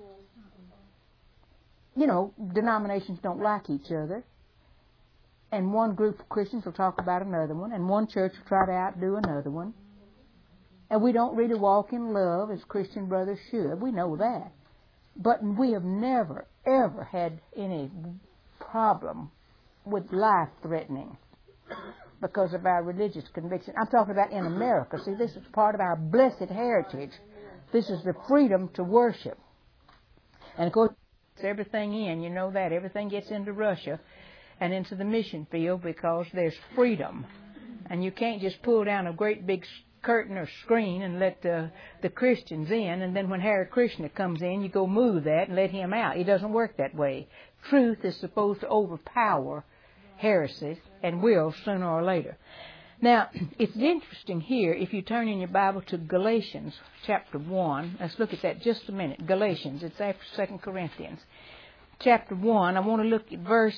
Denominations don't like each other. And one group of Christians will talk about another one, and one church will try to outdo another one. And we don't really walk in love as Christian brothers should. We know that. But we have never, ever had any problem with life-threatening. because of our religious conviction. I'm talking about in America. See, this is part of our blessed heritage. This is the freedom to worship. And of course, everything in, you know that. Everything gets into Russia and into the mission field because there's freedom. And you can't just pull down a great big curtain or screen and let the Christians in, and then when Hare Krishna comes in, you go move that and let him out. It doesn't work that way. Truth is supposed to overpower heresy and will sooner or later. Now, it's interesting here, if you turn in your Bible to Galatians chapter 1, let's look at that just a minute. Galatians, it's after 2 Corinthians. Chapter 1, I want to look at verse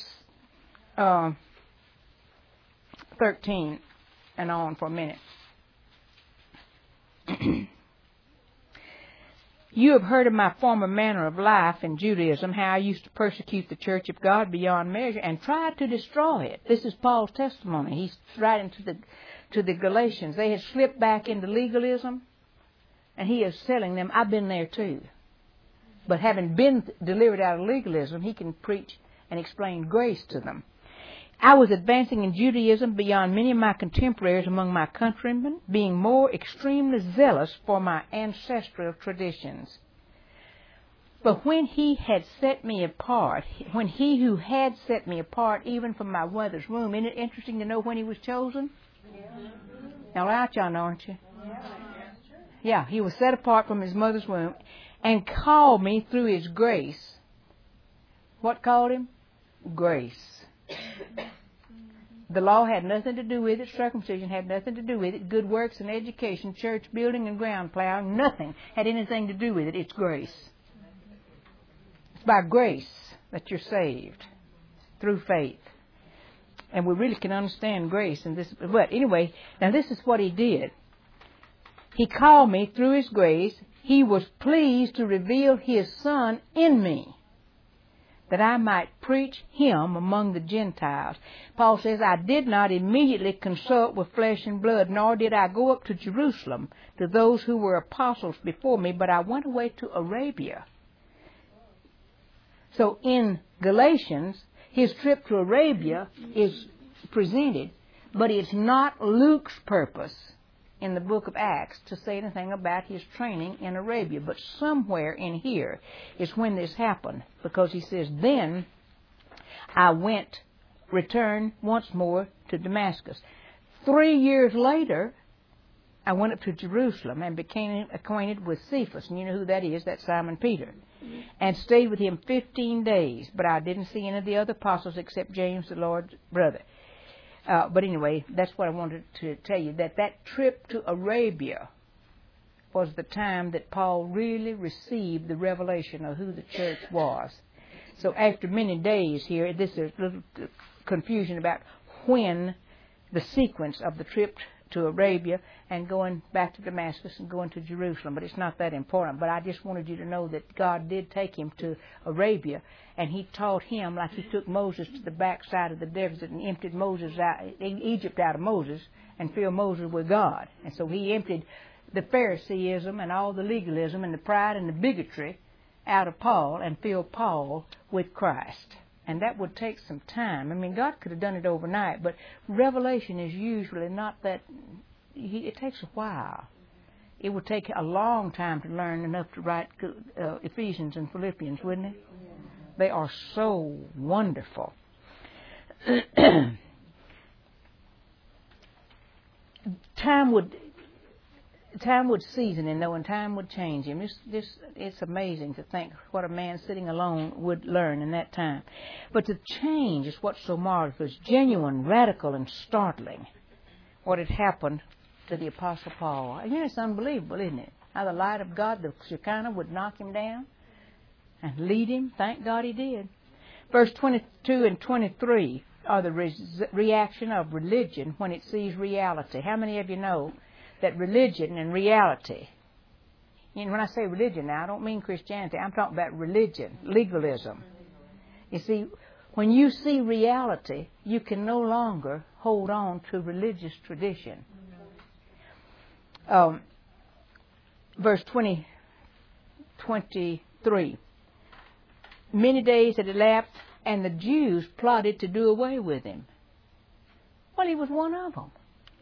13 and on for a minute. You have heard of my former manner of life in Judaism, how I used to persecute the church of God beyond measure and tried to destroy it. This is Paul's testimony. He's writing to the Galatians. They had slipped back into legalism, and he is telling them, I've been there too. But having been delivered out of legalism, he can preach and explain grace to them. I was advancing in Judaism beyond many of my contemporaries among my countrymen, being more extremely zealous for my ancestral traditions. But when he had set me apart, when he who had set me apart even from my mother's womb, isn't it interesting to know when he was chosen? Yeah. Now, out y'all know, aren't you? Yeah, he was set apart from his mother's womb and called me through his grace. What called him? Grace. The law had nothing to do with it. Circumcision had nothing to do with it. Good works and education, church building and ground plowing, nothing had anything to do with it. It's grace. It's by grace that you're saved through faith. And we really can understand grace in this. But anyway, now this is what he did. He called me through his grace. He was pleased to reveal his Son in me, that I might preach him among the Gentiles. Paul says, I did not immediately consult with flesh and blood, nor did I go up to Jerusalem to those who were apostles before me, but I went away to Arabia. So in Galatians, his trip to Arabia is presented, but it's not Luke's purpose in the book of Acts to say anything about his training in Arabia. But somewhere in here is when this happened, because he says, then I returned once more to Damascus. 3 years later, I went up to Jerusalem and became acquainted with Cephas. And you know who that is? That's Simon Peter. And stayed with him 15 days. But I didn't see any of the other apostles except James, the Lord's brother. But anyway, that's what I wanted to tell you, that trip to Arabia was the time that Paul really received the revelation of who the church was. So after many days here, this is a little confusion about when the sequence of the trip to Arabia and going back to Damascus and going to Jerusalem, but it's not that important. But I just wanted you to know that God did take him to Arabia, and he taught him like he took Moses to the backside of the desert and emptied Egypt out of Moses and filled Moses with God. And so he emptied the Phariseeism and all the legalism and the pride and the bigotry out of Paul and filled Paul with Christ. And that would take some time. I mean, God could have done it overnight, but revelation is usually not that. It takes a while. It would take a long time to learn enough to write Ephesians and Philippians, wouldn't it? They are so wonderful. Time would season him, though, and time would change him. It's amazing to think what a man sitting alone would learn in that time. But the change is what's so marvelous, genuine, radical, and startling. What had happened to the Apostle Paul. And it's unbelievable, isn't it? How the light of God, the Shekinah, would knock him down and lead him. Thank God he did. Verse 22 and 23 are the reaction of religion when it sees reality. How many of you know that religion and reality, and when I say religion now, I don't mean Christianity, I'm talking about religion, legalism. You see, when you see reality, you can no longer hold on to religious tradition. Verse 23. Many days had elapsed, and the Jews plotted to do away with him. Well, he was one of them.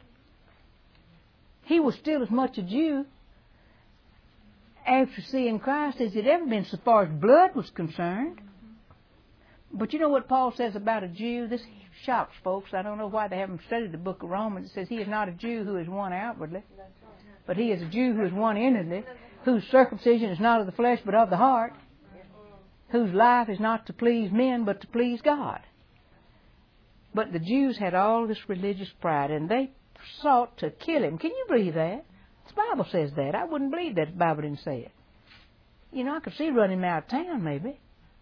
He was still as much a Jew after seeing Christ as he'd ever been so far as blood was concerned. But you know what Paul says about a Jew? This shocks folks. I don't know why they haven't studied the book of Romans. It says he is not a Jew who is one outwardly, but he is a Jew who is one inwardly, whose circumcision is not of the flesh but of the heart, whose life is not to please men but to please God. But the Jews had all this religious pride, and they sought to kill him. Can you believe that? The Bible says that. I wouldn't believe that if the Bible didn't say it. You know, I could see running him out of town, maybe.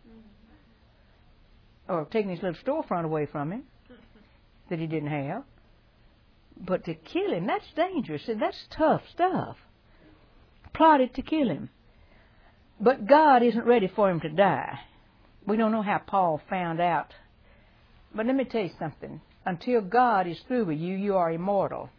Or taking his little storefront away from him that he didn't have. But to kill him, that's dangerous. And that's tough stuff. Plotted to kill him. But God isn't ready for him to die. We don't know how Paul found out. But let me tell you something. Until God is through with you, you are immortal.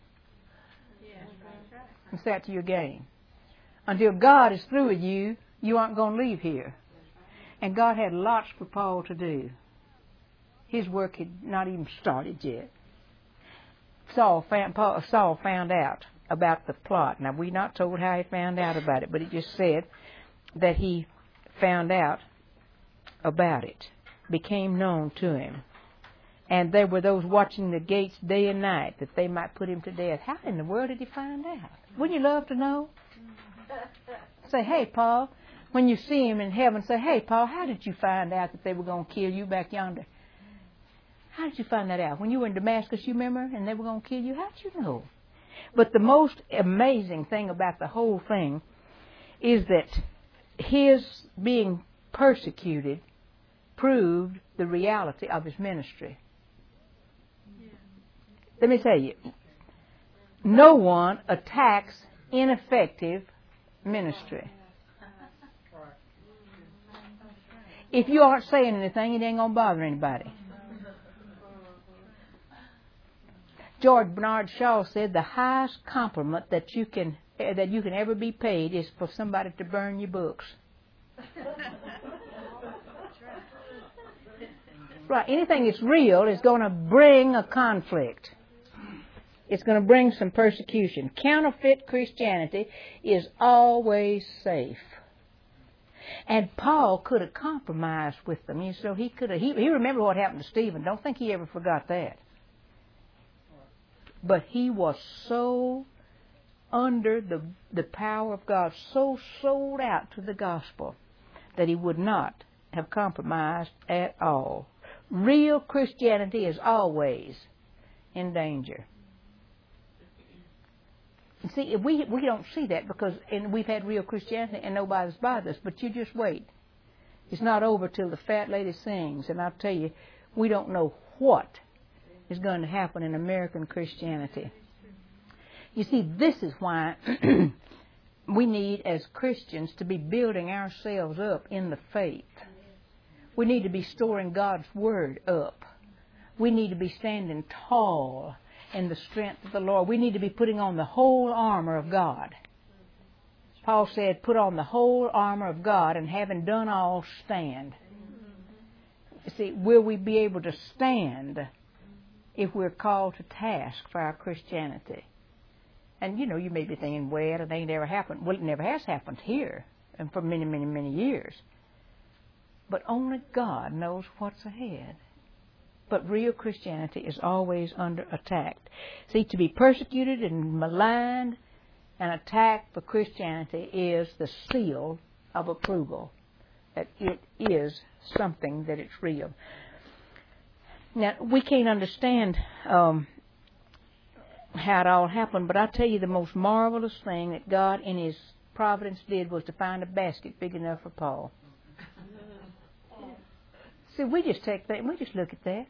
And say that to you again. Until God is through with you, you aren't going to leave here. And God had lots for Paul to do. His work had not even started yet. Saul found out about the plot. Now, we're not told how he found out about it, but it just said that he found out about it, became known to him. And there were those watching the gates day and night that they might put him to death. How in the world did he find out? Wouldn't you love to know? Say, hey, Paul, when you see him in heaven, say, hey, Paul, how did you find out that they were going to kill you back yonder? How did you find that out? When you were in Damascus, you remember, and they were going to kill you? How did you know? But the most amazing thing about the whole thing is that his being persecuted proved the reality of his ministry. Let me tell you, no one attacks ineffective ministry. If you aren't saying anything, it ain't going to bother anybody. George Bernard Shaw said the highest compliment that you can ever be paid is for somebody to burn your books. Right, anything that's real is going to bring a conflict. It's going to bring some persecution. Counterfeit Christianity is always safe. And Paul could have compromised with them. You know, he remembered what happened to Stephen. Don't think he ever forgot that. But he was so under the power of God, so sold out to the gospel, that he would not have compromised at all. Real Christianity is always in danger. And see, we don't see that because we've had real Christianity and nobody's bothered us. But you just wait. It's not over till the fat lady sings. And I'll tell you, we don't know what is going to happen in American Christianity. You see, this is why we need, as Christians, to be building ourselves up in the faith. We need to be storing God's Word up. We need to be standing tall in the strength of the Lord. We need to be putting on the whole armor of God. Paul said, put on the whole armor of God, and having done all, stand. You see, will we be able to stand if we're called to task for our Christianity? And, you know, you may be thinking, well, it ain't ever happened. Well, it never has happened here and for many, many, many years. But only God knows what's ahead. But real Christianity is always under attack. See, to be persecuted and maligned and attacked for Christianity is the seal of approval, that it is something, that it's real. Now, we can't understand how it all happened, but I tell you the most marvelous thing that God in His providence did was to find a basket big enough for Paul. See, we just take that and we just look at that.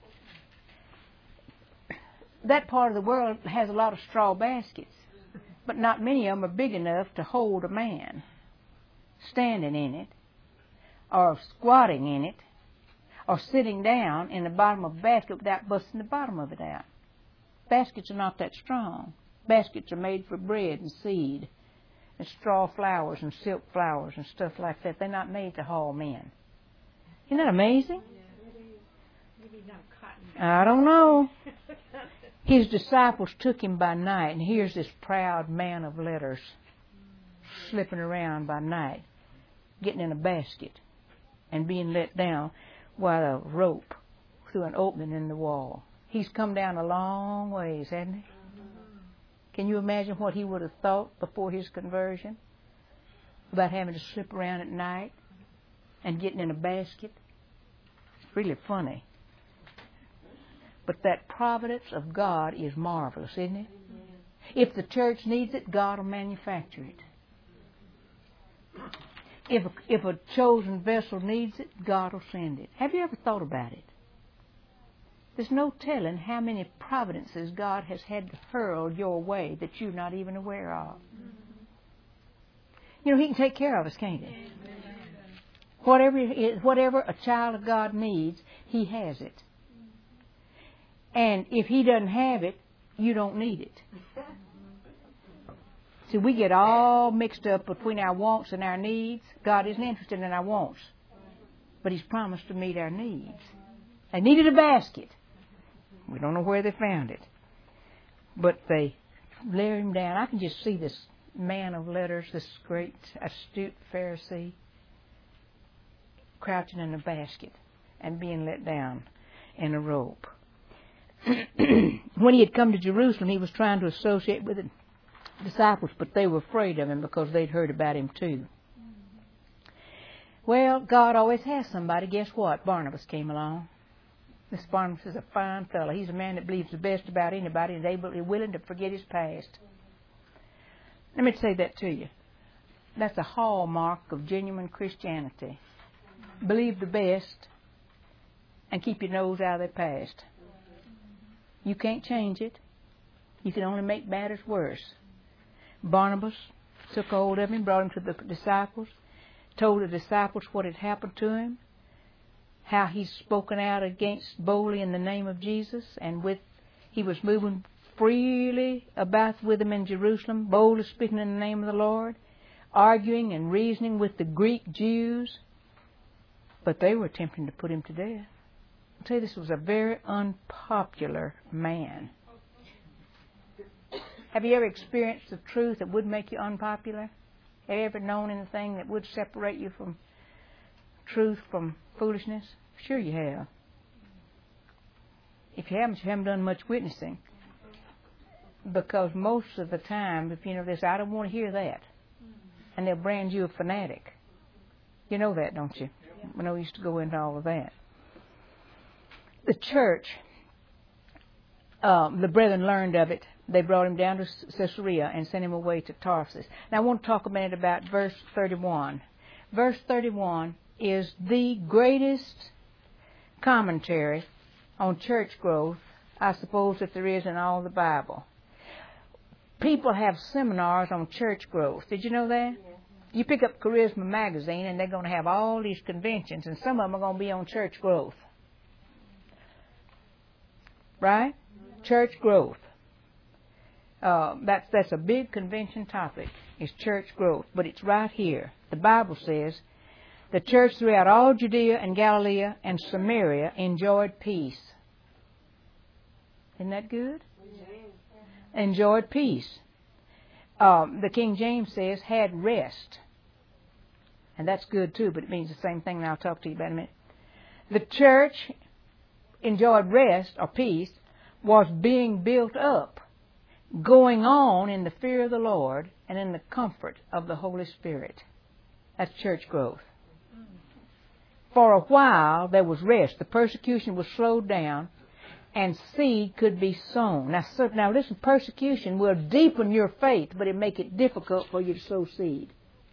That part of the world has a lot of straw baskets, but not many of them are big enough to hold a man standing in it, or squatting in it, or sitting down in the bottom of a basket without busting the bottom of it out. Baskets are not that strong. Baskets are made for bread and seed and straw flowers and silk flowers and stuff like that. They're not made to haul men. Isn't that amazing? Maybe not cotton. I don't know. His disciples took him by night, and here's this proud man of letters slipping around by night, getting in a basket and being let down by a rope through an opening in the wall. He's come down a long ways, hasn't he? Can you imagine what he would have thought before his conversion about having to slip around at night and getting in a basket? It's really funny. But that providence of God is marvelous, isn't it? If the church needs it, God will manufacture it. If a chosen vessel needs it, God will send it. Have you ever thought about it? There's no telling how many providences God has had to hurl your way that you're not even aware of. You know, He can take care of us, can't He? Whatever a child of God needs, He has it. And if He doesn't have it, you don't need it. See, we get all mixed up between our wants and our needs. God isn't interested in our wants, but He's promised to meet our needs. They needed a basket. We don't know where they found it, but they laid Him down. I can just see this man of letters, this great, astute Pharisee, crouching in a basket and being let down in a rope. When He had come to Jerusalem, He was trying to associate with the disciples, but they were afraid of Him because they'd heard about Him too. Well, God always has somebody. Guess what? Barnabas came along. This Barnabas is a fine fellow. He's a man that believes the best about anybody and is willing to forget his past. Let me say that to you. That's a hallmark of genuine Christianity. Believe the best and keep your nose out of their past. You can't change it. You can only make matters worse. Barnabas took hold of him, brought him to the disciples, told the disciples what had happened to him, how he's spoken out against boldly in the name of Jesus, and he was moving freely about with them in Jerusalem, boldly speaking in the name of the Lord, arguing and reasoning with the Greek Jews, but they were attempting to put him to death. I'll tell you, this was a very unpopular man. Have you ever experienced the truth that would make you unpopular? Have you ever known anything that would separate you from truth from foolishness? Sure you have. If you haven't done much witnessing. Because most of the time, if you know this, I don't want to hear that. And they'll brand you a fanatic. You know that, don't you? I know we used to go into all of that. The church, the brethren learned of it. They brought him down to Caesarea and sent him away to Tarsus. Now I want to talk a minute about verse 31. Verse 31 is the greatest commentary on church growth, I suppose, that there is in all the Bible. People have seminars on church growth. Did you know that? Yeah. You pick up Charisma magazine and they're going to have all these conventions, and some of them are going to be on church growth. Right? Church growth. That's a big convention topic, is church growth. But it's right here. The Bible says, the church throughout all Judea and Galilee and Samaria enjoyed peace. Isn't that good? Enjoyed peace. The King James says, had rest. And that's good too, but it means the same thing, and I'll talk to you about it in a minute. The church enjoyed rest or peace, was being built up, going on in the fear of the Lord and in the comfort of the Holy Spirit. That's church growth. For a while there was rest. The persecution was slowed down and seed could be sown. Now listen, persecution will deepen your faith, but it make it difficult for you to sow seed.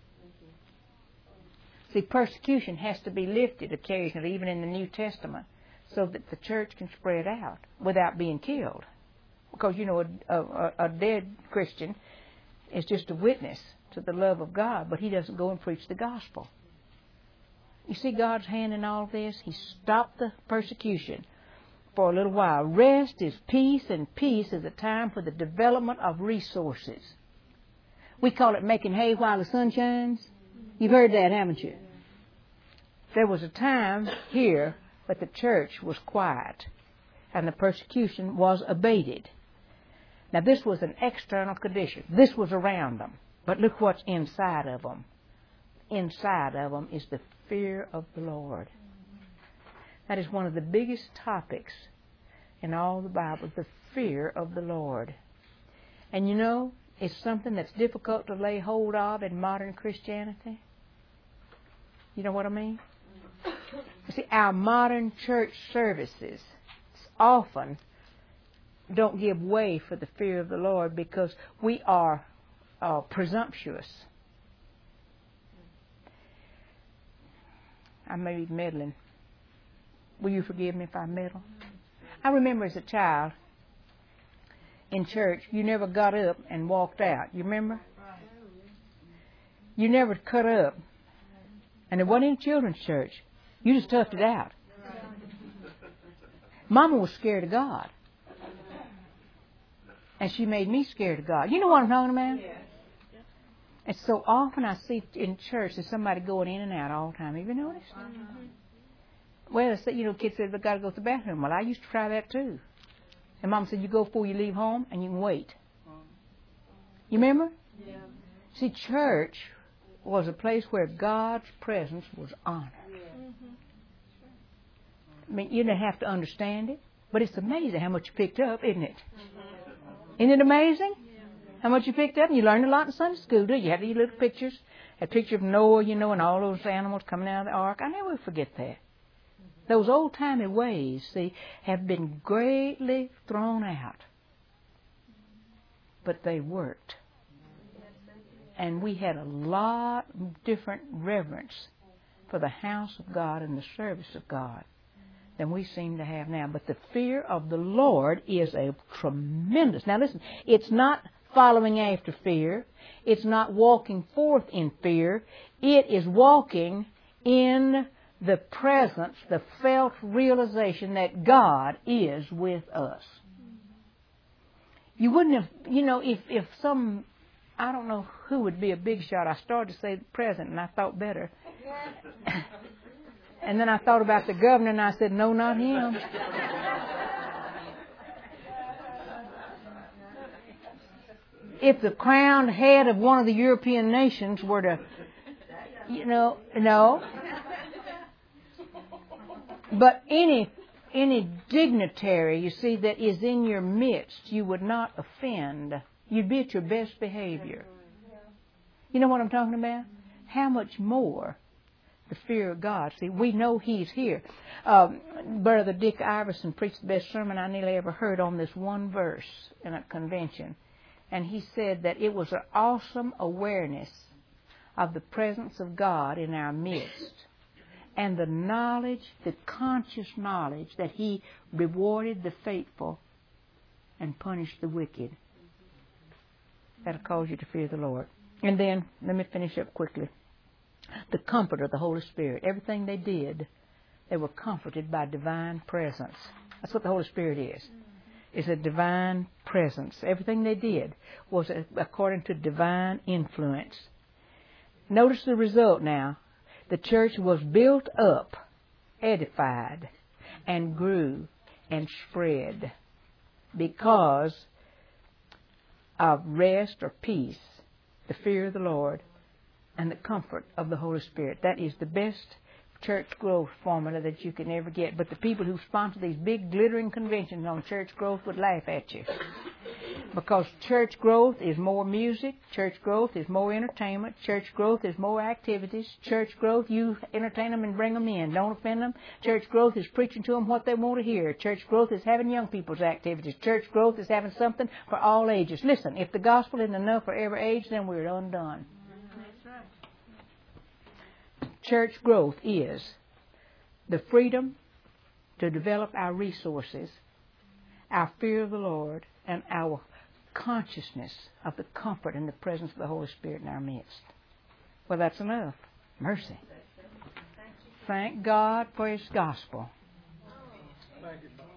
See, persecution has to be lifted occasionally, even in the New Testament, so that the church can spread out without being killed. Because, you know, a dead Christian is just a witness to the love of God, but he doesn't go and preach the gospel. You see God's hand in all this? He stopped the persecution for a little while. Rest is peace, and peace is a time for the development of resources. We call it making hay while the sun shines. You've heard that, haven't you? There was a time here that the church was quiet and the persecution was abated. Now, this was an external condition. This was around them. But look what's inside of them. Inside of them is the fear of the Lord. That is one of the biggest topics in all the Bible, the fear of the Lord. And you know, it's something that's difficult to lay hold of in modern Christianity. You know what I mean? You see, our modern church services often don't give way for the fear of the Lord because we are presumptuous. I may be meddling. Will you forgive me if I meddle? I remember as a child in church, you never got up and walked out. You remember? You never cut up. And there wasn't any children's church. You just toughed it out. Mama was scared of God. And she made me scared of God. You know what I'm talking about? And so often I see in church there's somebody going in and out all the time. Have you noticed? Well, kids say they've got to go to the bathroom. Well, I used to try that too. And Mom said, you go before you leave home and you can wait. You remember? Yeah. See, church was a place where God's presence was honored. I mean, you didn't have to understand it, but it's amazing how much you picked up, isn't it? Isn't it amazing how much you picked up? And you learned a lot in Sunday school, did you? You had these little pictures. A picture of Noah, and all those animals coming out of the ark. I never forget that. Those old-timey ways, see, have been greatly thrown out. But they worked. And we had a lot of different reverence for the house of God and the service of God than we seem to have now. But the fear of the Lord is a tremendous... Now listen, it's not following after fear. It's not walking forth in fear. It is walking in the presence, the felt realization that God is with us. You wouldn't have, if some, I don't know who would be a big shot. I started to say the president, and I thought better. And then I thought about the governor, and I said, no, not him. If the crowned head of one of the European nations were to, no. But any dignitary, you see, that is in your midst, you would not offend. You'd be at your best behavior. You know what I'm talking about? How much more the fear of God. See, we know He's here. Brother Dick Iverson preached the best sermon I nearly ever heard on this one verse in a convention. And he said that it was an awesome awareness of the presence of God in our midst. And the knowledge, the conscious knowledge that He rewarded the faithful and punished the wicked. That'll cause you to fear the Lord. And then, let me finish up quickly. The comfort of the Holy Spirit. Everything they did, they were comforted by divine presence. That's what the Holy Spirit is. It's a divine presence. Everything they did was according to divine influence. Notice the result now. The church was built up, edified, and grew and spread because of rest or peace, the fear of the Lord, and the comfort of the Holy Spirit. That is the best church growth formula that you can ever get. But the people who sponsor these big glittering conventions on church growth would laugh at you. Because church growth is more music, church growth is more entertainment, church growth is more activities, church growth, you entertain them and bring them in, don't offend them. Church growth is preaching to them what they want to hear. Church growth is having young people's activities. Church growth is having something for all ages. Listen, if the gospel isn't enough for every age, then we're undone. Church growth is the freedom to develop our resources, our fear of the Lord, and our consciousness of the comfort and the presence of the Holy Spirit in our midst. Well, that's enough. Mercy. Thank God for His gospel. Thank you, Father.